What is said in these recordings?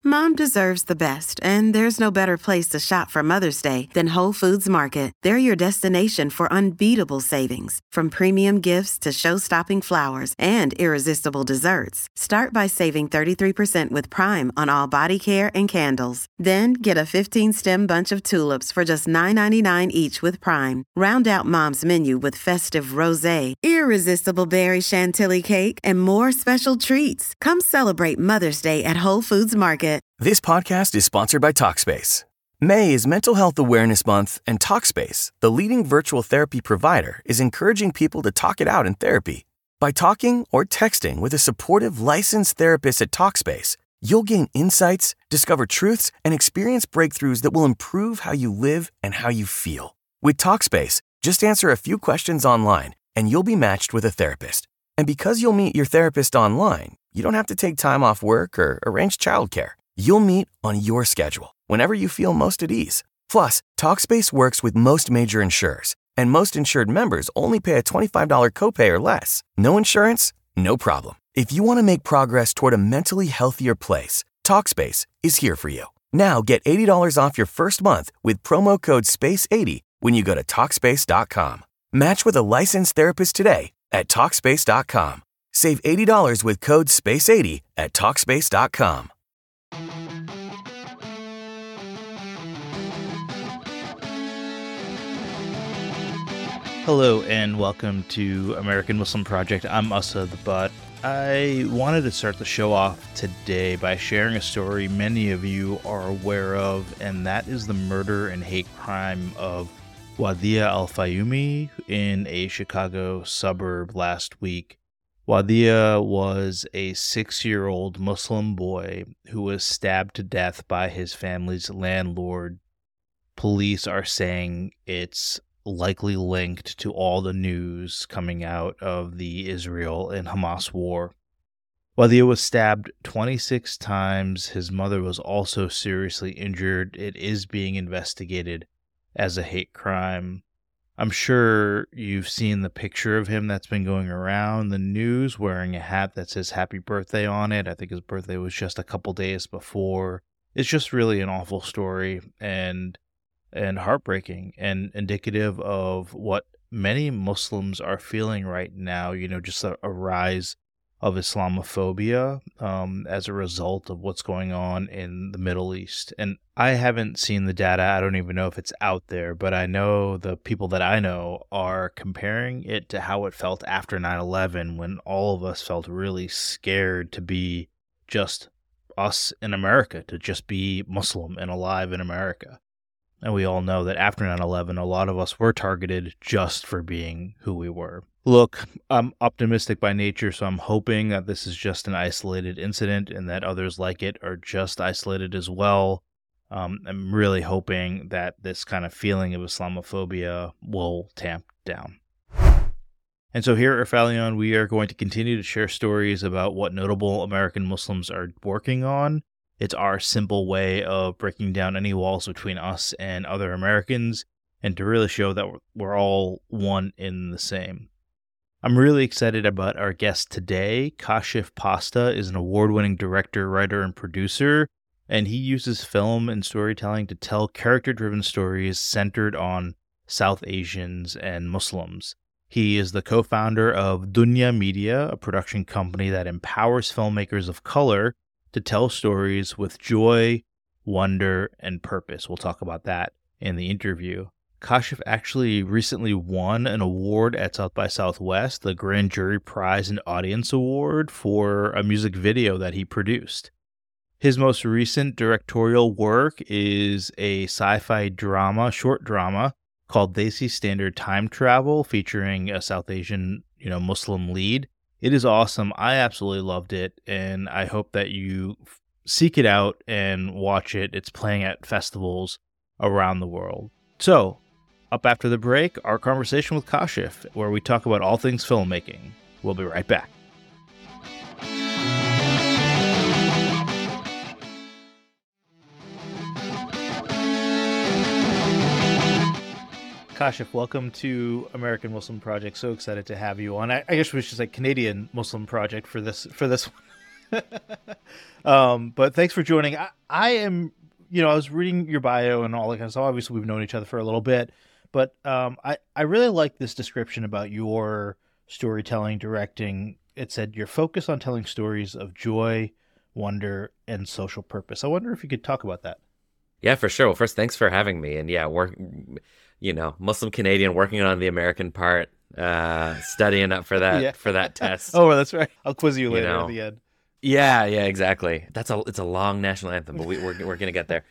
Mom deserves the best, and there's no better place to shop for Mother's Day than Whole Foods Market. They're your destination for unbeatable savings, from premium gifts to show-stopping flowers and irresistible desserts. Start by saving 33% with Prime on all body care and candles. Then get a 15-stem bunch of tulips for just $9.99 each with Prime. Round out Mom's menu with festive rosé, irresistible berry chantilly cake, and more special treats. Come celebrate Mother's Day at Whole Foods Market. This podcast is sponsored by Talkspace. May is Mental Health Awareness Month, and Talkspace, the leading virtual therapy provider, is encouraging people to talk it out in therapy. By talking or texting with a supportive, licensed therapist at Talkspace, you'll gain insights, discover truths, and experience breakthroughs that will improve how you live and how you feel. With Talkspace, just answer a few questions online, and you'll be matched with a therapist. And because you'll meet your therapist online, you don't have to take time off work or arrange childcare. You'll meet on your schedule, whenever you feel most at ease. Plus, Talkspace works with most major insurers, and most insured members only pay a $25 copay or less. No insurance? No problem. If you want to make progress toward a mentally healthier place, Talkspace is here for you. Now get $80 off your first month with promo code SPACE80 when you go to Talkspace.com. Match with a licensed therapist today at Talkspace.com. Save $80 with code SPACE80 at Talkspace.com. Hello and welcome to American Muslim Project. I'm Asa the Butt. I wanted to start the show off today by sharing a story many of you are aware of, and that is the murder and hate crime of Wadea Al-Fayumi in a Chicago suburb last week. Wadea was a 6-year-old Muslim boy who was stabbed to death by his family's landlord. Police are saying it's likely linked to all the news coming out of the Israel and Hamas war. Wadea was stabbed 26 times. His mother was also seriously injured. It is being investigated as a hate crime. I'm sure you've seen the picture of him that's been going around the news wearing a hat that says happy birthday on it. I think his birthday was just a couple days before. It's just really an awful story and heartbreaking and indicative of what many Muslims are feeling right now, just a rise of Islamophobia as a result of what's going on in the Middle East. And I haven't seen the data. I don't even know if it's out there, but I know the people that I know are comparing it to how it felt after 9/11, when all of us felt really scared to be just us in America, to just be Muslim and alive in America. And we all know that after 9/11, a lot of us were targeted just for being who we were. Look, I'm optimistic by nature, so I'm hoping that this is just an isolated incident and that others like it are just isolated as well. I'm really hoping that this kind of feeling of Islamophobia will tamp down. And so here at Rafalion, we are going to continue to share stories about what notable American Muslims are working on. It's our simple way of breaking down any walls between us and other Americans, and to really show that we're all one in the same. I'm really excited about our guest today. Kashif Pasta is an award-winning director, writer, and producer, and he uses film and storytelling to tell character-driven stories centered on South Asians and Muslims. He is the co-founder of Dunya Media, a production company that empowers filmmakers of color to tell stories with joy, wonder, and purpose. We'll talk about that in the interview. Kashif actually recently won an award at South by Southwest, the Grand Jury Prize and Audience Award, for a music video that he produced. His most recent directorial work is a sci-fi short drama called Desi Standard Time Travel, featuring a South Asian, Muslim lead. It is awesome. I absolutely loved it, and I hope that you seek it out and watch it. It's playing at festivals around the world. So, up after the break, our conversation with Kashif, where we talk about all things filmmaking. We'll be right back. Kashif, welcome to American Muslim Project. So excited to have you on. I guess we should say Canadian Muslim Project for this one. But thanks for joining. I am, I was reading your bio and all that kind of stuff. Obviously, we've known each other for a little bit, but I really like this description about your storytelling, directing. It said you're focused on telling stories of joy, wonder, and social purpose. I wonder if you could talk about that. Yeah, for sure. Well, first, thanks for having me. And yeah, Muslim Canadian, working on the American part, studying up for that for that test. Oh, that's right. I'll quiz you later at the end. Yeah, exactly. It's a long national anthem, but we're gonna get there.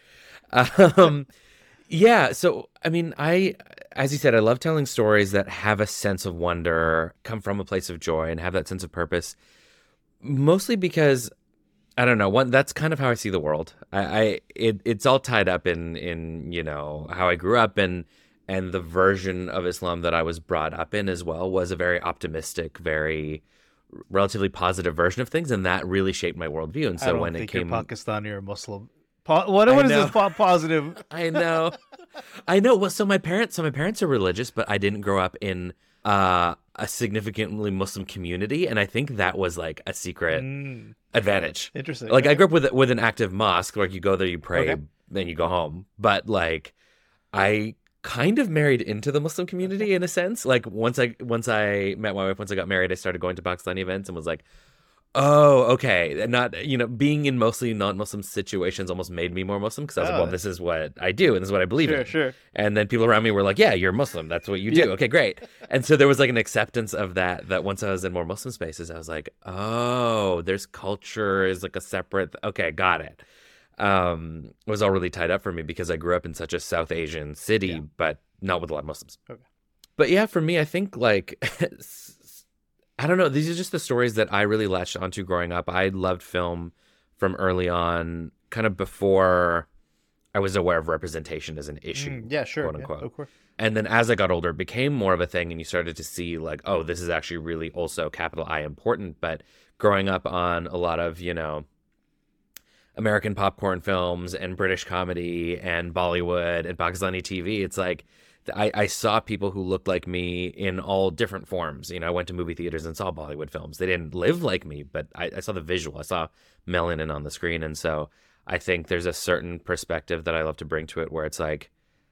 Yeah. So I mean, as you said, I love telling stories that have a sense of wonder, come from a place of joy, and have that sense of purpose. Mostly because I don't know. That's kind of how I see the world. It's all tied up in how I grew up, and the version of Islam that I was brought up in as well was a very optimistic, very relatively positive version of things, and that really shaped my worldview. And so when it came, you're Pakistani or Muslim. What is this positive? I know. Well, so my parents are religious, but I didn't grow up in a significantly Muslim community, and I think that was like a secret advantage. Interesting. Like I grew up with an active mosque, like you go there, you pray, then you go home. But like I kind of married into the Muslim community in a sense. Like once I met my wife, once I got married, I started going to Pakistani events and was like, oh, okay. Not, being in mostly non-Muslim situations almost made me more Muslim because I was like, well, this is what I do and this is what I believe in. Sure. And then people around me were like, yeah, you're Muslim. That's what you do. Yeah. Okay, great. And so there was like an acceptance of that once I was in more Muslim spaces, I was like, oh, there's culture is like a separate, okay, got it. It was all really tied up for me because I grew up in such a South Asian city, but not with a lot of Muslims. Okay. But yeah, for me, I think like, I don't know, these are just the stories that I really latched onto growing up. I loved film from early on, kind of before I was aware of representation as an issue. Yeah, sure. Quote unquote. Yeah, of course. And then as I got older, it became more of a thing and you started to see like, oh, this is actually really also capital I important. But growing up on a lot of, American popcorn films and British comedy and Bollywood and Pakistani TV, it's like I saw people who looked like me in all different forms. I went to movie theaters and saw Bollywood films. They didn't live like me, but I saw the visual. I saw melanin on the screen. And so I think there's a certain perspective that I love to bring to it where it's like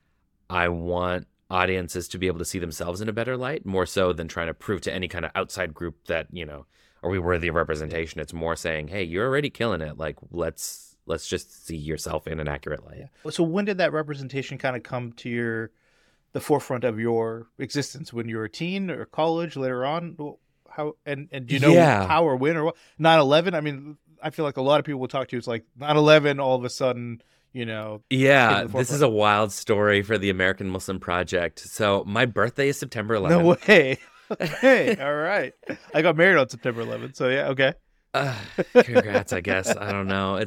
I want audiences to be able to see themselves in a better light, more so than trying to prove to any kind of outside group that, are we worthy of representation? It's more saying, hey, you're already killing it. Like, let's just see yourself in an accurate light. Yeah. So when did that representation kind of come to the forefront of your existence? When you were a teen or college, later on? How and do you know how or when or what? 9/11? I mean, I feel like a lot of people will talk to you. It's like 9/11 all of a sudden, Yeah, this is a wild story for the American Muslim Project. So my birthday is September 11th. No way. Hey, all right. I got married on September 11th, so yeah, okay. Congrats, I guess. I don't know.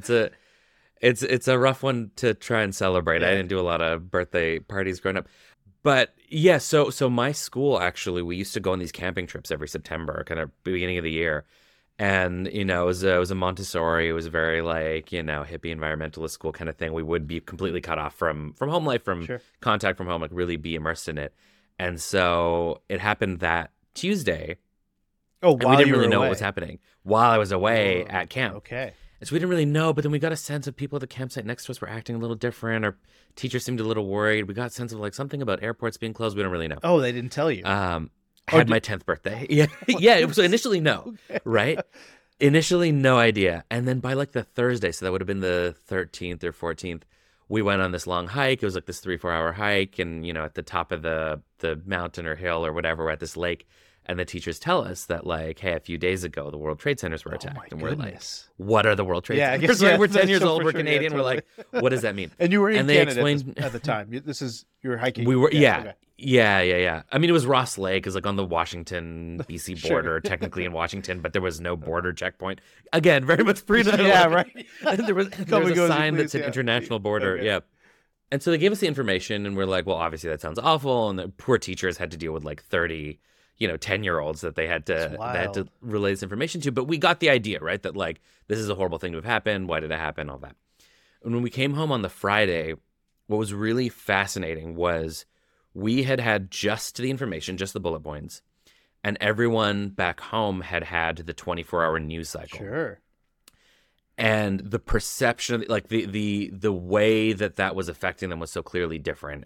It's a rough one to try and celebrate. Yeah. I didn't do a lot of birthday parties growing up. But yeah, so my school, actually, we used to go on these camping trips every September, kind of beginning of the year. And, it was a Montessori. It was a very like, hippie environmentalist school kind of thing. We would be completely cut off from home life, from contact from home, like really be immersed in it. And so it happened that Tuesday. Oh, and we didn't really know what was happening while I was away at camp. Okay. And so we didn't really know, but then we got a sense of people at the campsite next to us were acting a little different, or teachers seemed a little worried. We got a sense of like something about airports being closed. We don't really know. Oh, they didn't tell you. I had my 10th birthday. Yeah. Yeah. So initially, no. Okay. Right? Initially, no idea. And then by like the Thursday, so that would have been the 13th or 14th, we went on this long hike. It was like this 3-4 hour hike. And, at the top of the mountain or hill or whatever, we're at this lake. And the teachers tell us that, like, hey, a few days ago, the World Trade Centers were attacked. And we're like, what are the World Trade Centers? I guess, yeah, we're 10 years old. We're Canadian. Yeah, totally. We're like, what does that mean? And you were in Canada at the time. You were hiking. We were, yeah. Yeah. I mean, it was Ross Lake. It was like on the Washington, BC border, technically in Washington, but there was no border checkpoint. Again, very much pre-9/11. Yeah, right. there was a sign that said international border. Okay. Yeah. And so they gave us the information, and we're like, well, obviously that sounds awful. And the poor teachers had to deal with like 30 10-year-olds that they had to relay this information to. But we got the idea, right? That like, this is a horrible thing to have happened. Why did it happen? All that. And when we came home on the Friday, what was really fascinating was we had just the information, just the bullet points. And everyone back home had the 24-hour news cycle. Sure. And the perception, like the way that was affecting them was so clearly different,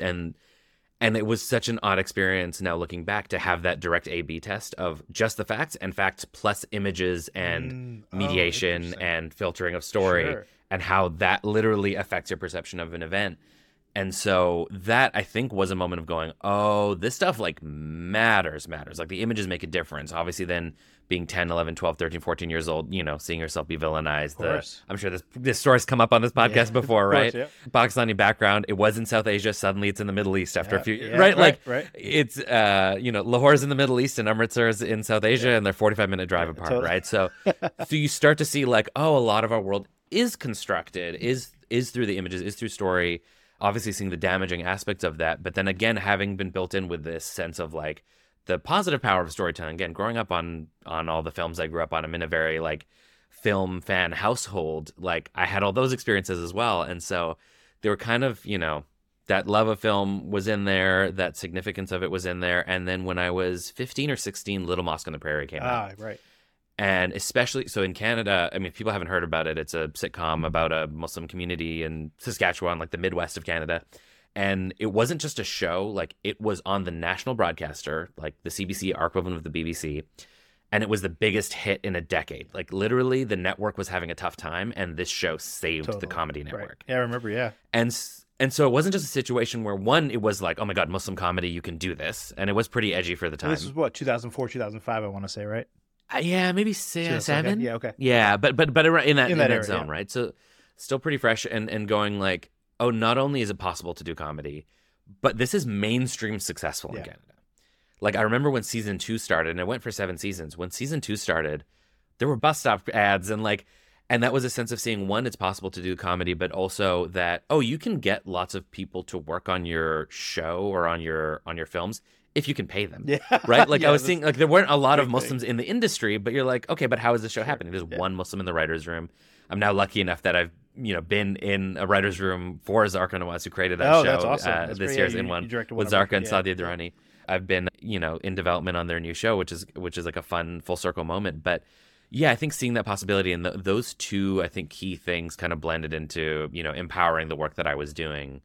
and it was such an odd experience now looking back to have that direct A/B test of just the facts and facts plus images and mediation and filtering of story, and how that literally affects your perception of an event. And so that, I think, was a moment of going, oh, this stuff like matters. Like the images make a difference. Obviously then being 10, 11, 12, 13, 14 years old, seeing yourself be villainized. I'm sure this story's come up on this podcast before, right? Course, yeah. Pakistani background. It was in South Asia. Suddenly it's in the Middle East after a few, right? It's, Lahore's in the Middle East and Amritsar's in South Asia, and they're 45-minute drive apart, totally. Right? So you start to see like, oh, a lot of our world is constructed, is through the images, is through story. Obviously seeing the damaging aspects of that, but then again, having been built in with this sense of like the positive power of storytelling. Again, growing up on all the films I grew up on, I'm in a very like film fan household. Like I had all those experiences as well. And so they were kind of, that love of film was in there, that significance of it was in there. And then when I was 15 or 16, Little Mosque on the Prairie came out. Right. And especially, so in Canada, I mean, if people haven't heard about it, it's a sitcom about a Muslim community in Saskatchewan, like the Midwest of Canada. And it wasn't just a show, like it was on the national broadcaster, like the CBC, our equivalent of the BBC. And it was the biggest hit in a decade. Like literally the network was having a tough time, and this show saved the comedy network. Right. Yeah, I remember, yeah. And so it wasn't just a situation where one, it was like, oh my God, Muslim comedy, you can do this. And it was pretty edgy for the time. This was what, 2004, 2005, I want to say, right? Yeah, maybe 7. Yeah, okay. Yeah, but in that area, zone, right? So still pretty fresh and going like, oh, not only is it possible to do comedy, but this is mainstream successful in Canada. Like I remember when season 2 started, and it went for 7 seasons. When season 2 started, there were bus stop ads and that was a sense of seeing, one, it's possible to do comedy, but also that, oh, you can get lots of people to work on your show or on your films if you can pay them, right? Like I was seeing, like there weren't a lot of Muslims in the industry, but you're like, okay, but how is this show happening? There's one Muslim in the writer's room. I'm now lucky enough that I've been in a writer's room for Zarqa Nawaz, who created that show. That's awesome. This year's in one with Zarqa and Sadia Durrani. I've been in development on their new show, which is like a fun full circle moment. But yeah, I think seeing that possibility and those two, I think, key things kind of blended into empowering the work that I was doing.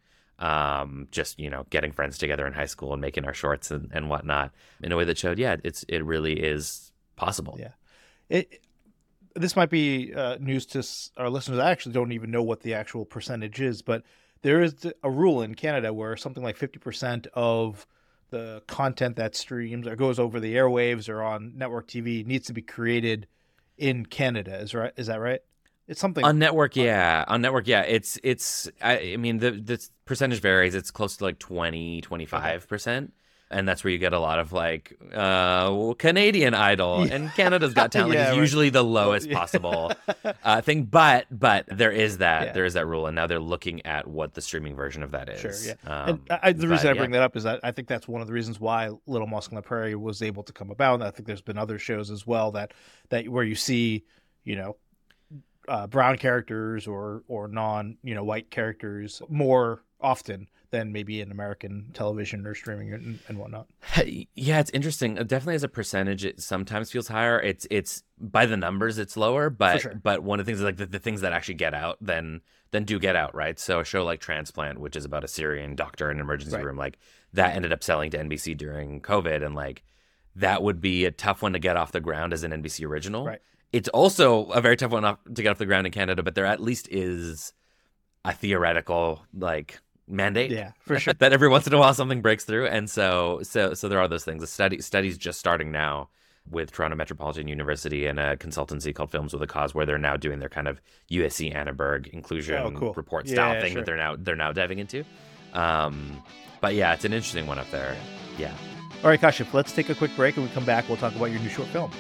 Just getting friends together in high school and making our shorts and whatnot in a way that showed, it really is possible. Yeah, this might be news to our listeners. I actually don't even know what the actual percentage is, but there is a rule in Canada where something like 50% of the content that streams or goes over the airwaves or on network TV needs to be created in Canada. Is that right? It's something on network. On network. Yeah. It's, I mean, the percentage varies. It's close to like 20-25%. And that's where you get a lot of like Canadian Idol and Canada's Got Talent is usually the lowest possible thing. But there is that rule, and now they're looking at what the streaming version of that is. Sure, yeah. And the reason I bring that up is that I think that's one of the reasons why Little Mosque on the Prairie was able to come about. And I think there's been other shows as well that where you see brown characters or non white characters more often than maybe in American television or streaming and whatnot. Yeah, it's interesting. Definitely as a percentage, it sometimes feels higher. It's by the numbers, it's lower, but one of the things is like the things that actually get out then do get out, right? So a show like Transplant, which is about a Syrian doctor in an emergency room, like that ended up selling to NBC during COVID, and like that would be a tough one to get off the ground as an NBC original. Right. It's also a very tough one to get off the ground in Canada, but there at least is a theoretical mandate, for sure, that every once in a while something breaks through. And so there are those things. The study's just starting now with Toronto Metropolitan University and a consultancy called Films with a Cause, where they're now doing their kind of USC Annenberg inclusion report style thing that they're now diving into. But yeah, it's an interesting one up there. Yeah. All right, Kashif, let's take a quick break, and we come back, we'll talk about your new short film.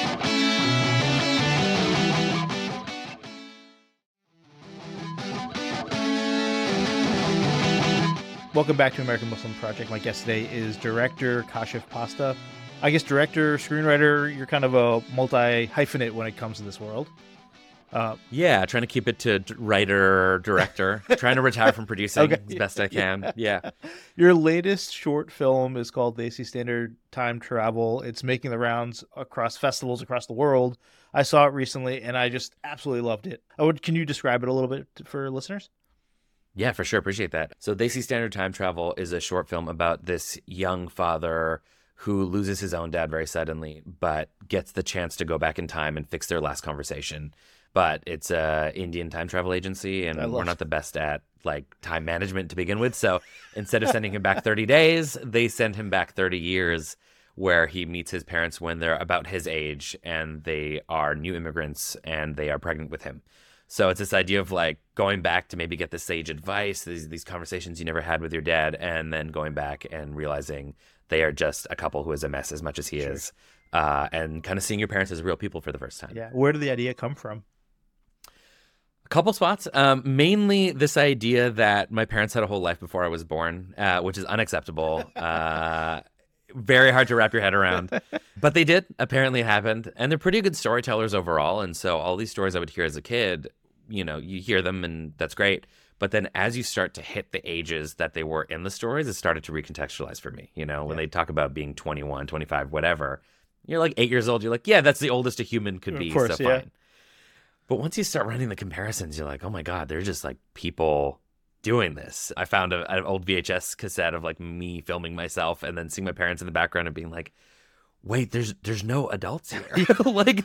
Welcome back to American Muslim Project. My guest today is director Kashif Pasta. I guess director, screenwriter, you're kind of a multi-hyphenate when it comes to this world. Yeah, trying to keep it to writer, director, trying to retire from producing as best I can. Yeah. Your latest short film is called The AC Standard Time Travel. It's making the rounds across festivals across the world. I saw it recently, and I just absolutely loved it. Can you describe it a little bit for listeners? Yeah, for sure. Appreciate that. So The AC Standard Time Travel is a short film about this young father who loses his own dad very suddenly, but gets the chance to go back in time and fix their last conversation. But it's a Indian time travel agency, and we're not the best at like time management to begin with. So instead of sending him back 30 days, they send him back 30 years, where he meets his parents when they're about his age, and they are new immigrants, and they are pregnant with him. So it's this idea of like going back to maybe get the sage advice, these conversations you never had with your dad, and then going back and realizing they are just a couple who is a mess as much as he is, and kind of seeing your parents as real people for the first time. Yeah. Where did the idea come from? A couple spots. Mainly this idea that my parents had a whole life before I was born, which is unacceptable. Very hard to wrap your head around. But they did. Apparently it happened. And they're pretty good storytellers overall. And so all these stories I would hear as a kid, you know, you hear them and that's great. But then as you start to hit the ages that they were in the stories, it started to recontextualize for me. You know, when they talk about being 21, 25, whatever, you're like 8 years old. You're like, yeah, that's the oldest a human could be. Of course, so fine. But once you start running the comparisons, you're like, oh my God, they're just like people doing this. I found an old VHS cassette of like me filming myself and then seeing my parents in the background and being like, wait, there's no adults here. like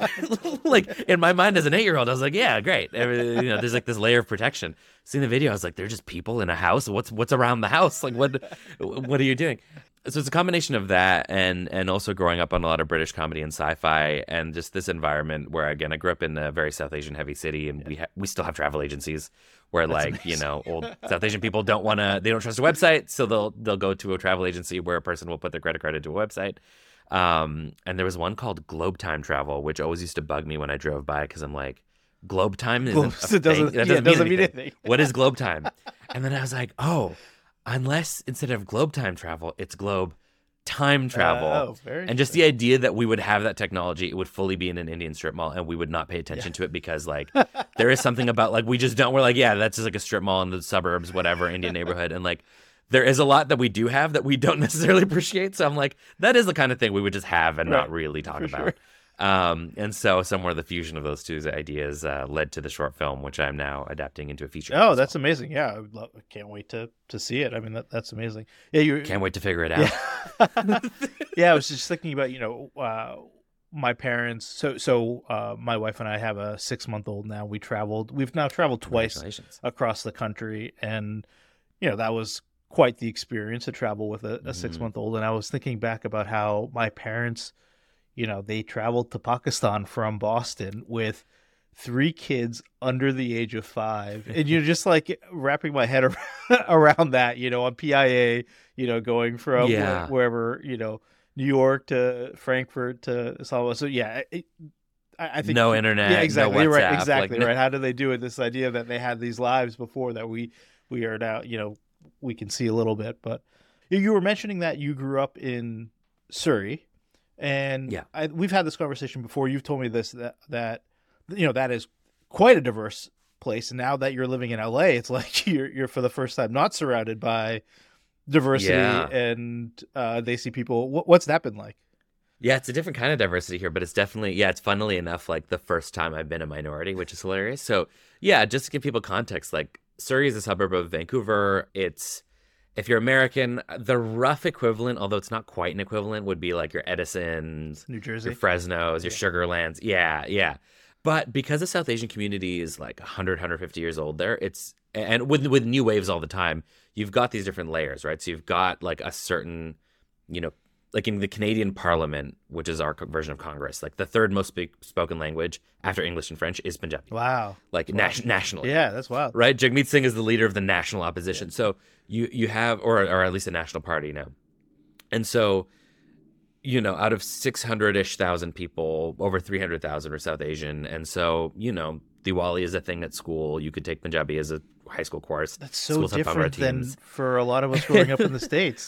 in my mind as an 8-year-old, I was like, yeah, great. You know, there's like this layer of protection. Seeing the video, I was like, they're just people in a house. What's around the house? Like, what are you doing? So it's a combination of that and also growing up on a lot of British comedy and sci-fi and just this environment where, again, I grew up in a very South Asian heavy city, and we still have travel agencies where you know, old South Asian people they don't trust a website, so they'll go to a travel agency where a person will put their credit card into a website. And there was one called Globe Time Travel, which always used to bug me when I drove by because I'm like, Globe Time doesn't mean anything. What is Globe Time? And then I was like, oh, unless instead of Globe Time Travel, it's Globe Time Travel. And just the idea that we would have that technology, it would fully be in an Indian strip mall and we would not pay attention to it because like there is something about like we're like, yeah, that's just like a strip mall in the suburbs, whatever, Indian neighborhood. And like there is a lot that we do have that we don't necessarily appreciate. So I'm like, that is the kind of thing we would just have and not really talk about. Sure. And so somewhere the fusion of those two ideas led to the short film, which I'm now adapting into a feature. Oh, that's amazing. Yeah, I can't wait to see it. I mean, that's amazing. Yeah, you can't wait to figure it out. Yeah, yeah, I was just thinking about, you know, my parents. So my wife and I have a 6-month-old now. We've now traveled twice across the country, and you know, that was quite the experience to travel with a 6-month-old. And I was thinking back about how my parents, you know, they traveled to Pakistan from Boston with 3 kids under the age of 5. And you're just like wrapping my head around that, you know, on PIA, you know, going from wherever, you know, New York to Frankfurt to Islamabad. So yeah, I think no internet, yeah, exactly, no WhatsApp, right, exactly, right. How do they do it? This idea that they had these lives before that we are now, you know, we can see a little bit. But you were mentioning that you grew up in Surrey. And we've had this conversation before. You've told me this, that you know, that is quite a diverse place. And now that you're living in LA, it's like you're for the first time not surrounded by diversity and they see people. What's that been like? Yeah, it's a different kind of diversity here, but it's definitely, it's funnily enough like the first time I've been a minority, which is hilarious. So yeah, just to give people context, like Surrey is a suburb of Vancouver. If you're American, the rough equivalent, although it's not quite an equivalent, would be like your Edisons, New Jersey, your Fresnos, your Sugar Lands. Yeah. But because the South Asian community is like 100, 150 years old there, and with new waves all the time, you've got these different layers, right? So you've got like a certain, you know, like in the Canadian Parliament, which is our version of Congress, like the third most spoken language after English and French is Punjabi. Wow. Like nationally. Yeah, that's wild. Right? Jagmeet Singh is the leader of the national opposition. Yeah. So you have, or at least a national party now. And so, you know, out of 600-ish thousand people, over 300,000 are South Asian. And so, you know, Diwali is a thing at school. You could take Punjabi as a high school course. That's so different than for a lot of us growing up in the States.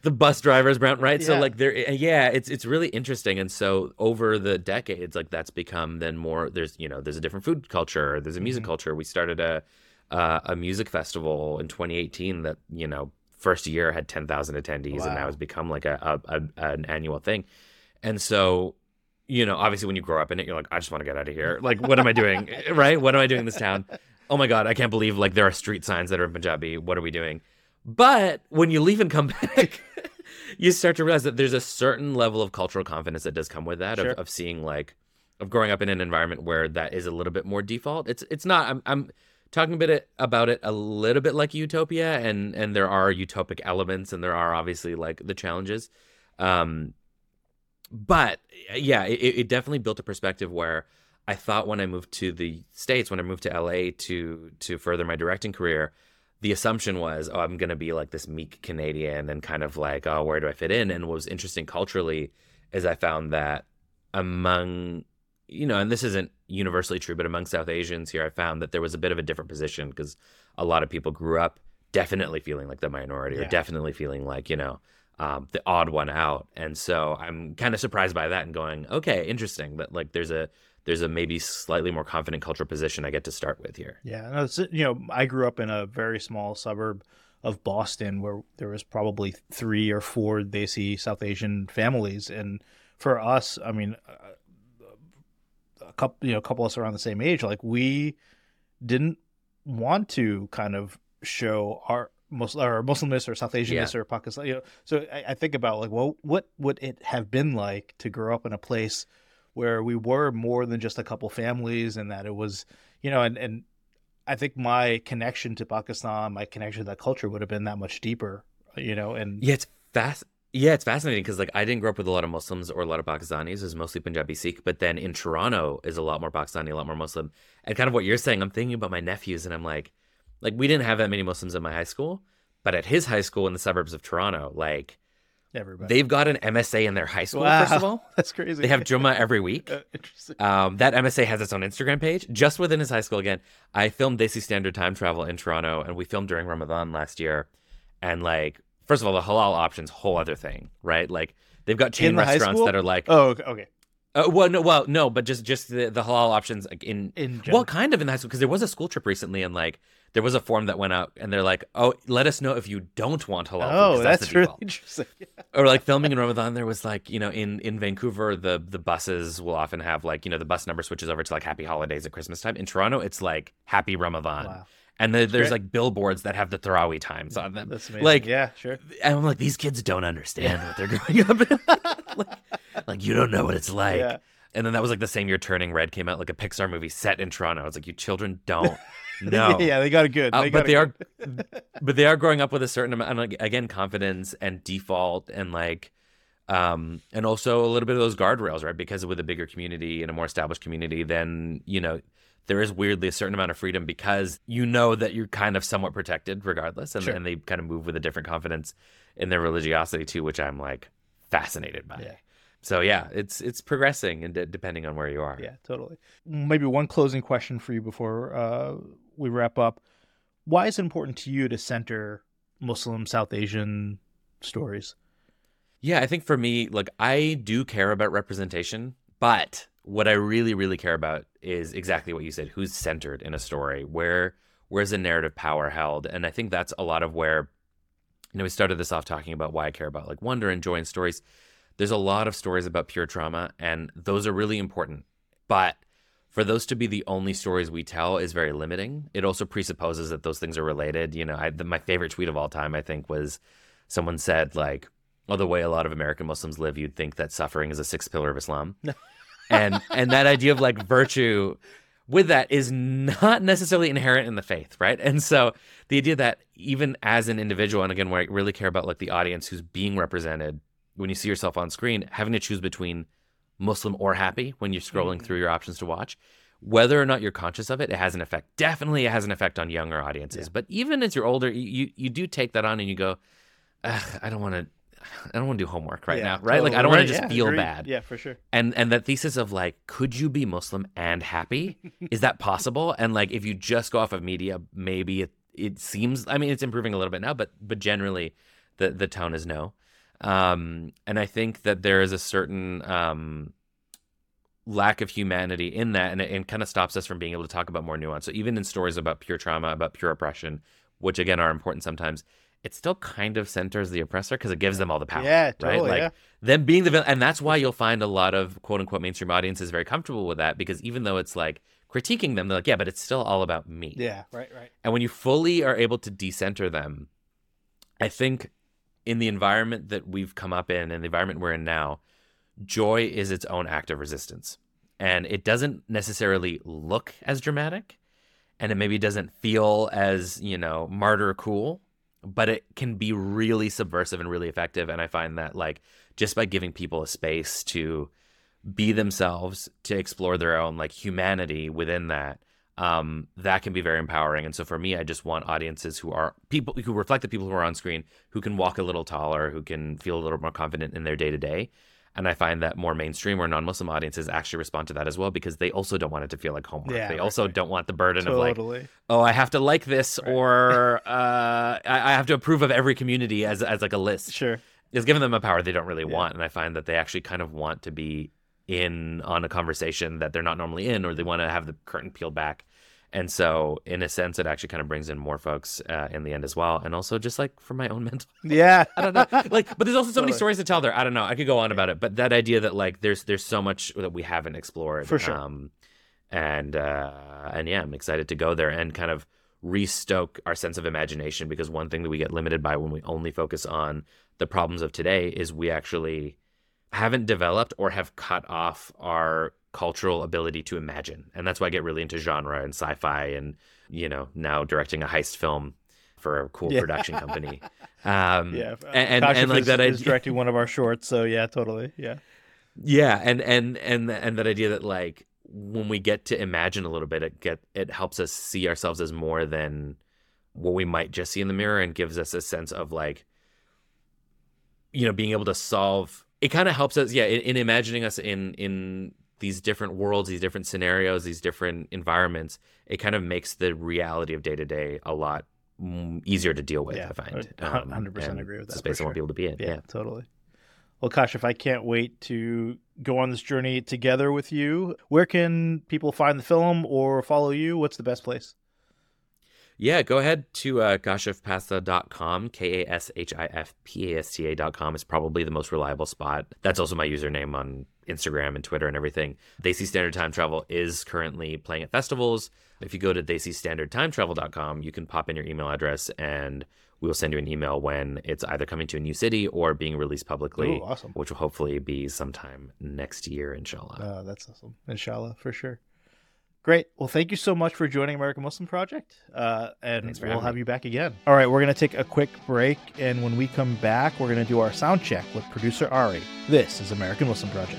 the bus drivers, brown, right? So Yeah. like it's really interesting. And so over the decades, like that's become then more. There's a different food culture. There's a music culture. We started a music festival in 2018 that first year had 10,000 attendees, and now has become like an annual thing. And so, obviously when you grow up in it, you're like, I just want to get out of here. Like, what am I doing? Right? What am I doing in this town? Oh my God, I can't believe like there are street signs that are in Punjabi. What are we doing? But when you leave and come back, you start to realize that there's a certain level of cultural confidence that does come with that, Sure. of seeing of growing up in an environment where that is a little bit more default. It's not. I'm talking about it a little bit like Utopia, and there are utopic elements, and there are obviously like the challenges. But yeah, it definitely built a perspective where I thought when I moved to the States, when I moved to LA to further my directing career, the assumption was, oh, I'm going to be like this meek Canadian and kind of like, oh, where do I fit in? And what was interesting culturally is I found that among, and this isn't universally true, but among South Asians here, I found that there was a bit of a different position because a lot of people grew up definitely feeling like the minority or definitely feeling like, the odd one out. And so I'm kind of surprised by that and going, okay, interesting that like there's a maybe slightly more confident cultural position I get to start with here. Yeah, no, I grew up in a very small suburb of Boston where there was probably 3 or 4 Desi South Asian families, and for us, I mean, a couple of us around the same age, like we didn't want to kind of show our Muslimness or South Asianness or Pakistan. So I think about like, well, what would it have been like to grow up in a place where we were more than just a couple families, and that it was, and I think my connection to Pakistan, my connection to that culture would have been that much deeper, and it's fascinating because like I didn't grow up with a lot of Muslims or a lot of Pakistanis. It was mostly Punjabi Sikh, but then in Toronto is a lot more Pakistani, a lot more Muslim. And kind of what you're saying, I'm thinking about my nephews, and I'm like we didn't have that many Muslims in my high school, but at his high school in the suburbs of Toronto, like everybody, they've got an MSA in their high school. Wow, first of all, that's crazy. They have Jummah every week. Interesting. That MSA has its own Instagram page just within his high school. Again, I filmed Desi Standard Time Travel in Toronto, and we filmed during Ramadan last year. And like, first of all, the halal options, whole other thing, right? Like they've got chain restaurants that are like, oh, okay. No, but just the halal options like in general. Well, kind of in the high school, because there was a school trip recently, and like there was a form that went out, and they're like, oh, let us know if you don't want halal. Oh, food, that's the really default. interesting. Or like filming in Ramadan, there was like, in Vancouver, the buses will often have like, the bus number switches over to like Happy Holidays at Christmas time. In Toronto, it's like Happy Ramadan. Wow. And there's great. like billboards that have the Tarawih times on them. That's amazing. Like, yeah, sure. And I'm like, these kids don't understand what they're growing up in. like, you don't know what it's like. Yeah. And then that was like the same year Turning Red came out, like a Pixar movie set in Toronto. It's like, you children don't know. Yeah, they got it good. But they are growing up with a certain amount, like, again, confidence and default and like, and also a little bit of those guardrails, right? Because with a bigger community and a more established community, then, there is weirdly a certain amount of freedom because that you're kind of somewhat protected regardless. And, Sure. and they kind of move with a different confidence in their religiosity too, which I'm like fascinated by. Yeah. So yeah, it's progressing and depending on where you are. Yeah, totally. Maybe one closing question for you before we wrap up. Why is it important to you to center Muslim South Asian stories? Yeah, I think for me, like I do care about representation, but what I really, really care about is exactly what you said. Who's centered in a story? Where's the narrative power held? And I think that's a lot of where, we started this off talking about why I care about like wonder and joy in stories. There's a lot of stories about pure trauma, and those are really important. But for those to be the only stories we tell is very limiting. It also presupposes that those things are related. My favorite tweet of all time, I think, was someone said like, "Oh, the way a lot of American Muslims live, you'd think that suffering is a sixth pillar of Islam." and that idea of like virtue with that is not necessarily inherent in the faith, right? And so the idea that even as an individual, and again, where I really care about like the audience who's being represented, when you see yourself on screen, having to choose between Muslim or happy when you're scrolling through your options to watch, whether or not you're conscious of it, it has an effect. Definitely it has an effect on younger audiences. Yeah. But even as you're older, you do take that on and you go, I don't want to do homework right now, right? Totally. Like I don't want to just feel agreed. bad. Yeah, for sure. And that thesis of like, could you be Muslim and happy? Is that possible? And like, if you just go off of media, maybe it seems, I mean, it's improving a little bit now, but generally the tone is no. And I think that there is a certain lack of humanity in that, and it kind of stops us from being able to talk about more nuance. So even in stories about pure trauma, about pure oppression, which again are important sometimes, it still kind of centers the oppressor because it gives them all the power. Yeah, totally, right? Like yeah. them being the villain, and that's why you'll find a lot of quote unquote mainstream audiences very comfortable with that, because even though it's like critiquing them, they're like, yeah, but it's still all about me. Yeah, right. And when you fully are able to decenter them, I think in the environment that we've come up in and the environment we're in now, joy is its own act of resistance. And it doesn't necessarily look as dramatic, and it maybe doesn't feel as, martyr cool, but it can be really subversive and really effective. And I find that like just by giving people a space to be themselves, to explore their own like humanity within that, that can be very empowering. And so for me, I just want audiences who are people who reflect the people who are on screen, who can walk a little taller, who can feel a little more confident in their day to day. And I find that more mainstream or non-Muslim audiences actually respond to that as well, because they also don't want it to feel like homework. Yeah, they also don't want the burden of Totally. like, oh, I have to like this, or I have to approve of every community as like a list. Sure. It's giving them a power they don't really want. And I find that they actually kind of want to be in on a conversation that they're not normally in, or they want to have the curtain peeled back. And so in a sense, it actually kind of brings in more folks in the end as well. And also just like for my own mental Yeah. I don't know. Like, but there's also so many stories to tell there. I don't know. I could go on about it, but that idea that like there's so much that we haven't explored. For sure. And yeah, I'm excited to go there and kind of restoke our sense of imagination, because one thing that we get limited by when we only focus on the problems of today is we actually haven't developed or have cut off our cultural ability to imagine. And that's why I get really into genre and sci-fi and, now directing a heist film for a cool production company. And like that is directing one of our shorts. So yeah, totally. Yeah. Yeah. And that idea that like, when we get to imagine a little bit, it helps us see ourselves as more than what we might just see in the mirror, and gives us a sense of like, being able to solve. It kind of helps us, in imagining us in these different worlds, these different scenarios, these different environments. It kind of makes the reality of day to day a lot easier to deal with. Yeah, I find 100% agree with that. It's a space I want people to be in. Yeah, totally. Well, Kashif, I can't wait to go on this journey together with you. Where can people find the film or follow you? What's the best place? Yeah, go ahead to kashifpasta.com. KASHIFPASTA.com is probably the most reliable spot. That's also my username on Instagram and Twitter and everything. Desi Standard Time Travel is currently playing at festivals. If you go to desistandardtimetravel.com, you can pop in your email address and we will send you an email when it's either coming to a new city or being released publicly. Ooh, awesome. Which will hopefully be sometime next year, inshallah. Oh, that's awesome. Inshallah, for sure. Great. Well, thank you so much for joining American Muslim Project. And we'll have you back again. All right, we're going to take a quick break. And when we come back, we're going to do our sound check with producer Ari. This is American Muslim Project.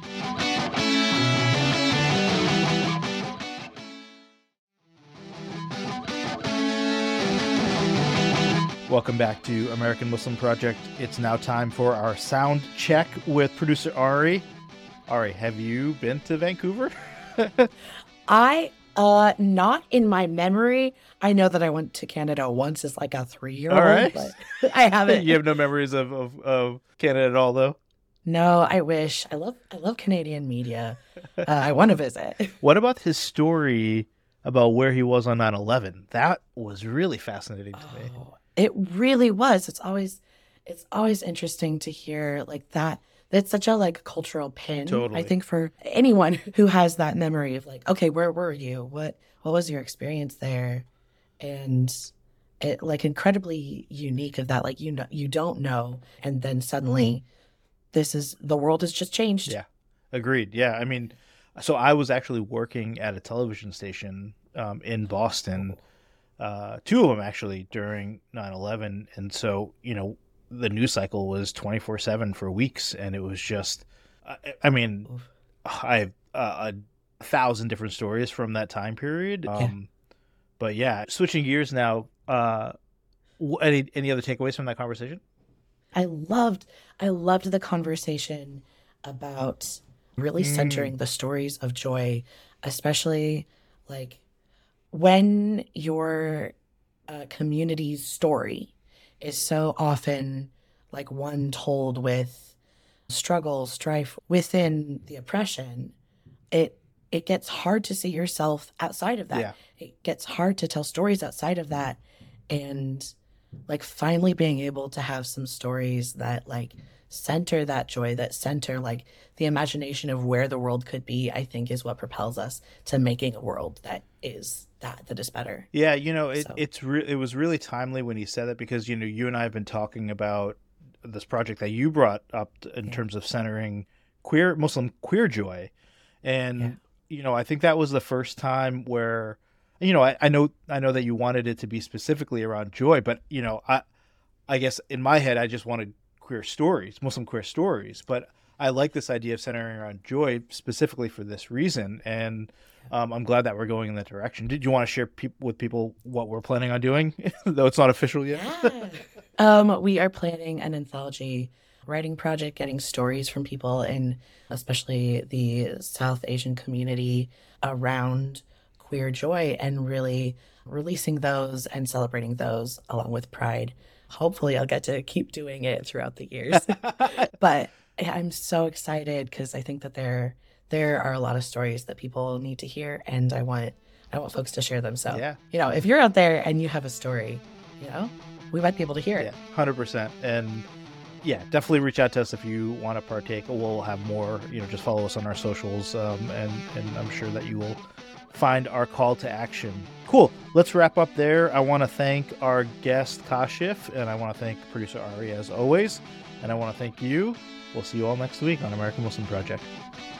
Welcome back to American Muslim Project. It's now time for our sound check with producer Ari. Ari, have you been to Vancouver? Not in my memory. I know that I went to Canada once as like a 3-year-old, all right. but I haven't. You have no memories of Canada at all, though? No, I wish. I love Canadian media. I want to visit. What about his story about where he was on 9/11? That was really fascinating to me. It really was. It's always interesting to hear like that. It's such a like cultural pin, Totally. I think, for anyone who has that memory of like, okay, where were you? What was your experience there? And it like incredibly unique of that, like, you don't know. And then suddenly the world has just changed. Yeah, agreed. Yeah, I mean, so I was actually working at a television station in Boston, 2 of them actually during 9/11. And so, the news cycle was 24/7 for weeks, and it was just, I mean, I have 1,000 different stories from that time period. But yeah, switching gears now. Any other takeaways from that conversation? I loved the conversation about really centering the stories of joy, especially like when your community's story is so often like one told with struggle, strife within the oppression, it gets hard to see yourself outside of that. Yeah. It gets hard to tell stories outside of that. And like finally being able to have some stories that like center that joy, that center like the imagination of where the world could be, I think is what propels us to making a world that is better. Yeah, it was really timely when he said that, because you and I have been talking about this project that you brought up in terms of centering Muslim queer joy, and I think that was the first time where I know that you wanted it to be specifically around joy, but I guess in my head I just wanted queer stories, Muslim queer stories, but I like this idea of centering around joy specifically for this reason, and I'm glad that we're going in that direction. Did you want to share with people what we're planning on doing, though it's not official yet? Yeah. We are planning an anthology writing project, getting stories from people in especially the South Asian community around queer joy, and really releasing those and celebrating those along with Pride. Hopefully I'll get to keep doing it throughout the years. But I'm so excited because I think that there are a lot of stories that people need to hear, and I want folks to share them. So, if you're out there and you have a story, we might be able to hear it. 100%. And definitely reach out to us if you want to partake. We'll have more, just follow us on our socials, and I'm sure that you will find our call to action. Cool. Let's wrap up there. I want to thank our guest, Kashif, and I want to thank producer Ari as always. And I want to thank you. We'll see you all next week on American Muslim Project.